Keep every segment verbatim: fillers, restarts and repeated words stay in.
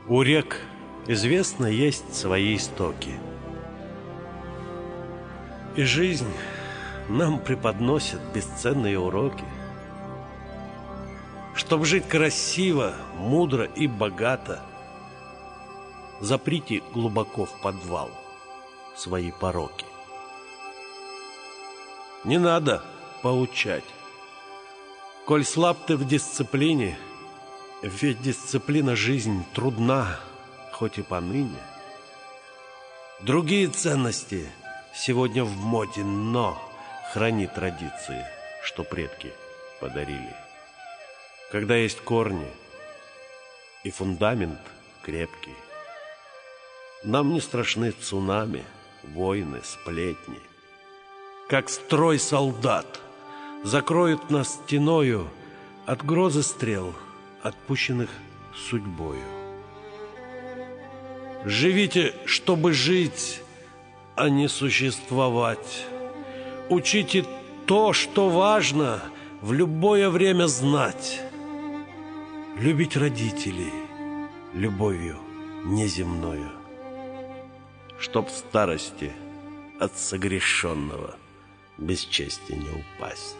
У рек, известно, есть свои истоки. И жизнь нам преподносит бесценные уроки. Чтоб жить красиво, мудро и богато, заприте глубоко в подвал свои пороки. Не надо поучать, коль слаб ты в дисциплине, ведь дисциплина жизнь трудна, хоть и поныне. Другие ценности сегодня в моде, но храни традиции, что предки подарили. Когда есть корни и фундамент крепкий, нам не страшны цунами, войны, сплетни. Как строй солдат закроют нас стеною от грозы стрел, отпущенных судьбою. Живите, чтобы жить, а не существовать. Учите то, что важно, в любое время знать. Любить родителей любовью неземною, чтоб в старости от согрешенного без чести не упасть.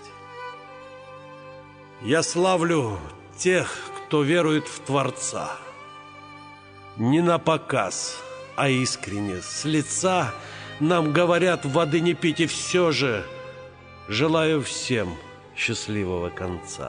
Я славлю тех, кто верует в Творца, не на показ, а искренне, с лица. Нам говорят воды не пить, и все же желаю всем счастливого конца.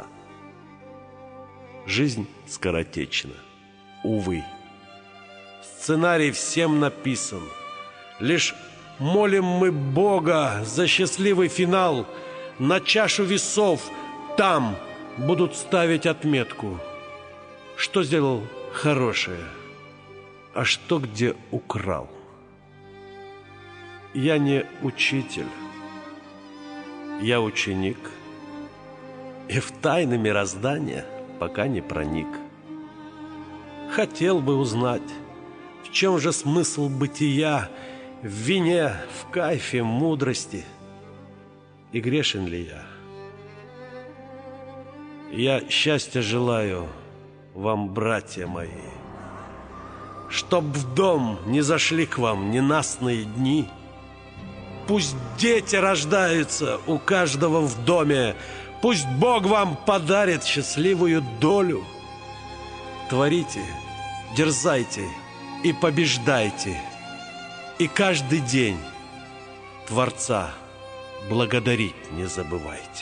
Жизнь скоротечна, увы. Сценарий всем написан. Лишь молим мы Бога за счастливый финал. На чашу весов там будут ставить отметку, что сделал хорошее, а что где украл. Я не учитель, я ученик, и в тайны мироздания пока не проник. Хотел бы узнать, в чем же смысл бытия, в вине, в кайфе, мудрости, и грешен ли я? Я счастья желаю вам, братья мои, чтоб в дом не зашли к вам ненастные дни. Пусть дети рождаются у каждого в доме, пусть Бог вам подарит счастливую долю. Творите, дерзайте и побеждайте, и каждый день Творца благодарить не забывайте.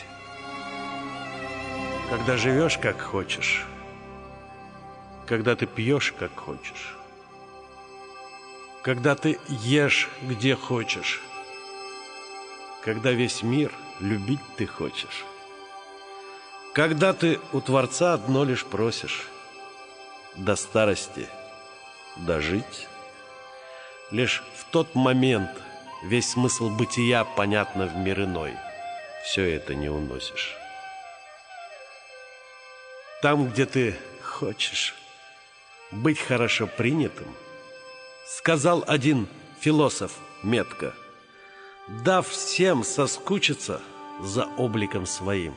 Когда живешь как хочешь, когда ты пьешь как хочешь, когда ты ешь где хочешь, когда весь мир любить ты хочешь, когда ты у Творца одно лишь просишь: до старости дожить. Лишь в тот момент весь смысл бытия понятно в мир иной. Все это не уносишь. Там, где ты хочешь быть хорошо принятым, сказал один философ метко, дав всем соскучиться за обликом своим.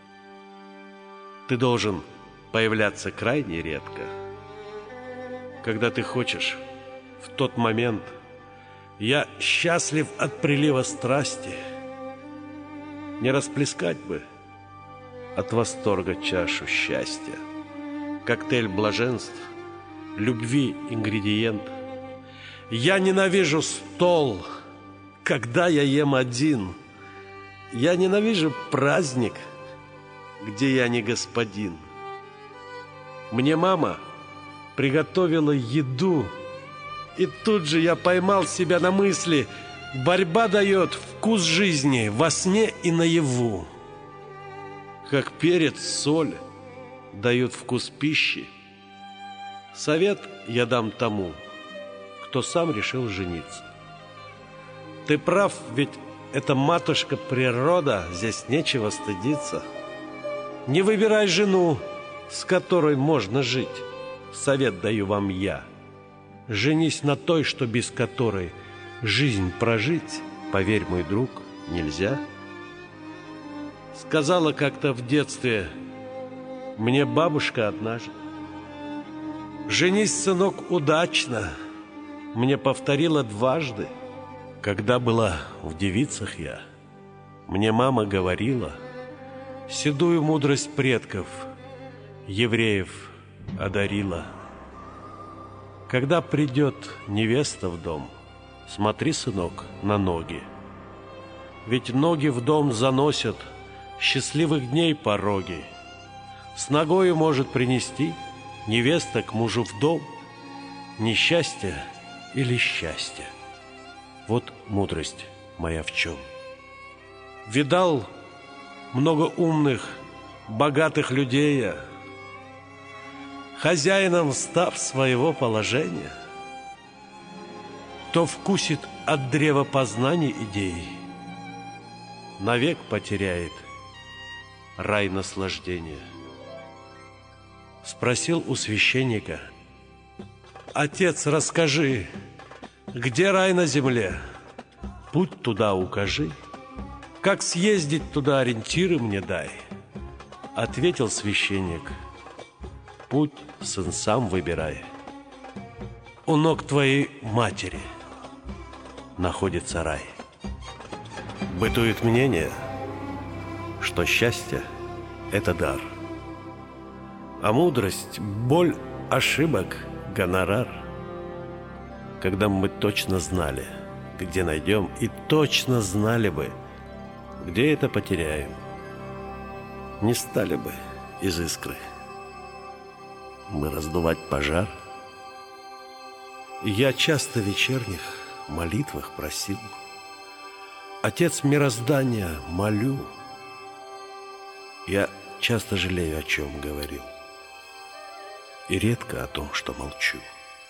Ты должен появляться крайне редко. Когда ты хочешь, в тот момент я счастлив от прилива страсти. Не расплескать бы от восторга чашу счастья, коктейль блаженств, любви ингредиент. Я ненавижу стол, когда я ем один. Я ненавижу праздник, где я не господин. Мне мама приготовила еду, и тут же я поймал себя на мысли: борьба дает вкус жизни во сне и наяву. Как перец, соль дают вкус пищи. Совет я дам тому, кто сам решил жениться. Ты прав, ведь это матушка природа, здесь нечего стыдиться. Не выбирай жену, с которой можно жить. Совет даю вам я. Женись на той, что без которой жизнь прожить, поверь, мой друг, нельзя. Сказала как-то в детстве мне бабушка однажды: Женись, сынок, удачно, мне повторила дважды. Когда была в девицах я, мне мама говорила, седую мудрость предков, евреев одарила. Когда придет невеста в дом, смотри, сынок, на ноги. Ведь ноги в дом заносят счастливых дней пороги. С ногою может принести невеста к мужу в дом несчастье или счастье. Вот мудрость моя в чем. Видал много умных, богатых людей я, хозяином став своего положения, кто вкусит от древа познаний идей, навек потеряет рай наслаждения. Спросил у священника: отец, расскажи, где рай на земле? Путь туда укажи. Как съездить туда, ориентиры мне дай. Ответил священник: путь, сын, сам выбирай. У ног твоей матери находится рай. Бытует мнение, что счастье — это дар, а мудрость — боль ошибок, гонорар. Когда мы точно знали, где найдем, и точно знали бы, где это потеряем, не стали бы из искры мы раздувать пожар. И я часто в вечерних молитвах просил: Отец мироздания, молю. Я часто жалею, о чем говорил, и редко о том, что молчу.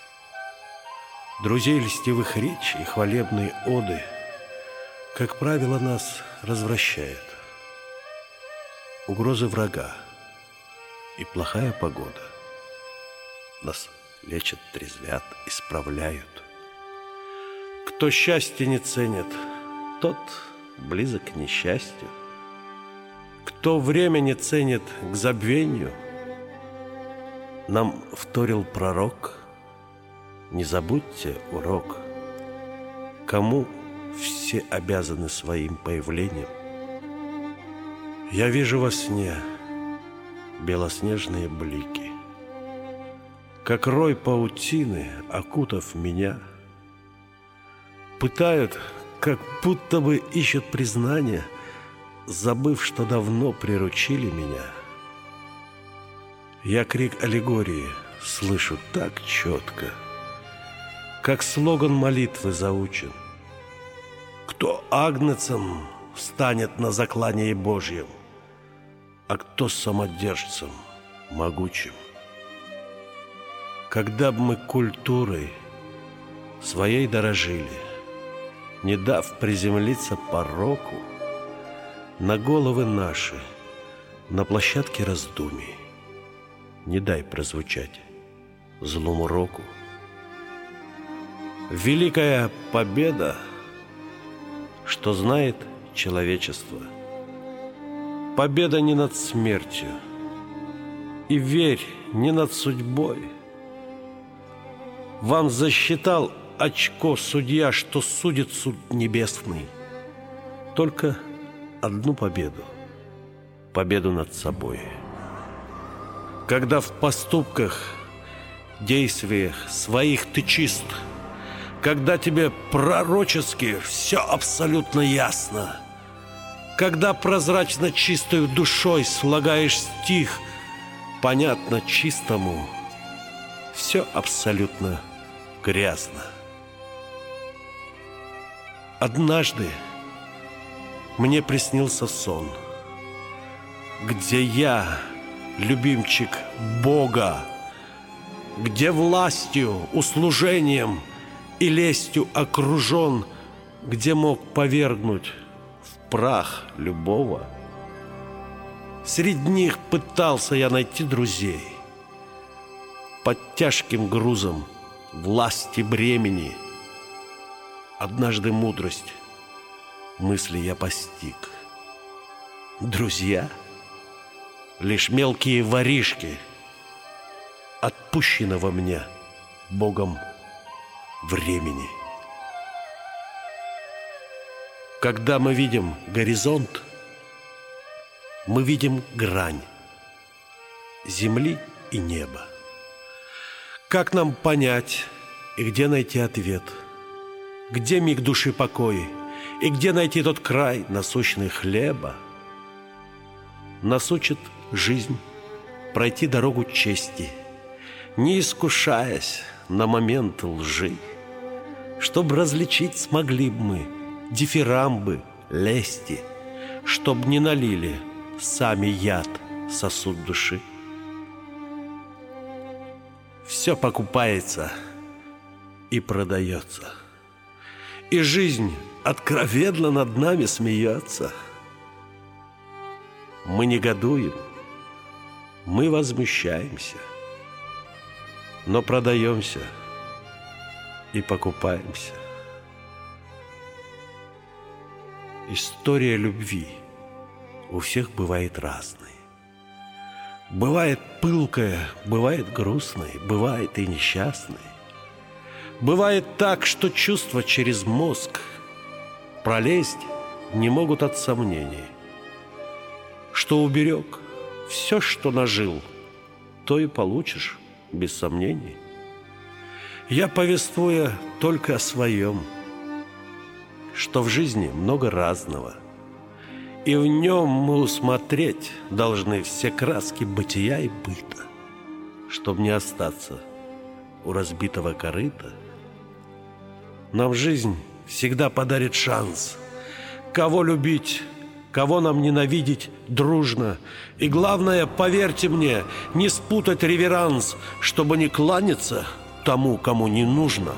Друзей льстивых речь и хвалебные оды, как правило, нас развращают. Угрозы врага и плохая погода нас лечат, трезвят, исправляют. Кто счастье не ценит, тот близок к несчастью. Кто время не ценит к забвению, нам вторил пророк: не забудьте урок. Кому все обязаны своим появлением? Я вижу во сне белоснежные блики, как рой паутины, окутав меня, пытают, как будто бы ищут признания, забыв, что давно приручили меня. Я крик аллегории слышу так четко, как слоган молитвы заучен: кто агнцем станет на заклании Божьем, а кто самодержцем могучим. Когда б мы культурой своей дорожили, не дав приземлиться пороку на головы наши, на площадке раздумий, не дай прозвучать злому року. Великая победа, что знает человечество, победа не над смертью, и верь, не над судьбой. Вам засчитал очко судья, что судит суд небесный, только одну победу, победу над собой. Когда в поступках, действиях своих ты чист, когда тебе пророчески все абсолютно ясно, когда прозрачно чистой душой слагаешь стих, понятно чистому, все абсолютно грязно. Однажды мне приснился сон, где я, любимчик Бога, где властью, услужением и лестью окружен, где мог повергнуть в прах любого. Среди них пытался я найти друзей. Под тяжким грузом власти бремени однажды мудрость мысли я постиг. Друзья — лишь мелкие воришки, отпущенного мне Богом времени. Когда мы видим горизонт, мы видим грань земли и неба. Как нам понять и где найти ответ? Где миг души покоя и где найти тот край насущный хлеба? Нас учит жизнь пройти дорогу чести, не искушаясь на момент лжи, чтоб различить смогли б мы дифирамбы лести, чтоб не налили сами яд в сосуд души. Все покупается и продается, и жизнь откровенно над нами смеется. Мы негодуем, мы возмущаемся, но продаемся и покупаемся. История любви у всех бывает разной. Бывает пылкая, бывает грустной, бывает и несчастной. Бывает так, что чувства через мозг пролезть не могут от сомнений. Что уберег, все, что нажил, то и получишь без сомнений. Я, повествуя только о своем, что в жизни много разного, и в нем мы усмотреть должны все краски бытия и быта, чтоб не остаться у разбитого корыта. Нам жизнь всегда подарит шанс, кого любить, кого нам ненавидеть дружно. И главное, поверьте мне, не спутать реверанс, чтобы не кланяться тому, кому не нужно.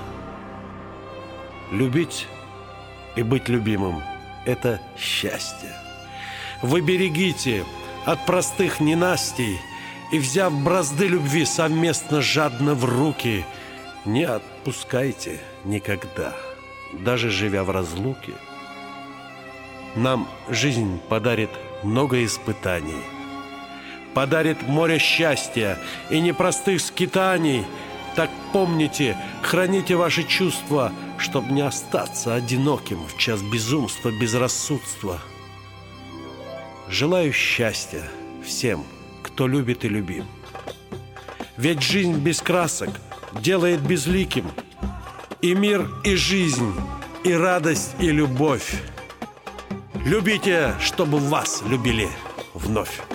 Любить и быть любимым – это счастье. Вы берегите от простых ненастий и, взяв бразды любви совместно жадно в руки, не отпускайте никогда, даже живя в разлуке. Нам жизнь подарит много испытаний, подарит море счастья и непростых скитаний. Так помните, храните ваши чувства, чтоб не остаться одиноким в час безумства, безрассудства. Желаю счастья всем, кто любит и любим. Ведь жизнь без красок делает безликим и мир, и жизнь, и радость, и любовь. Любите, чтобы вас любили вновь.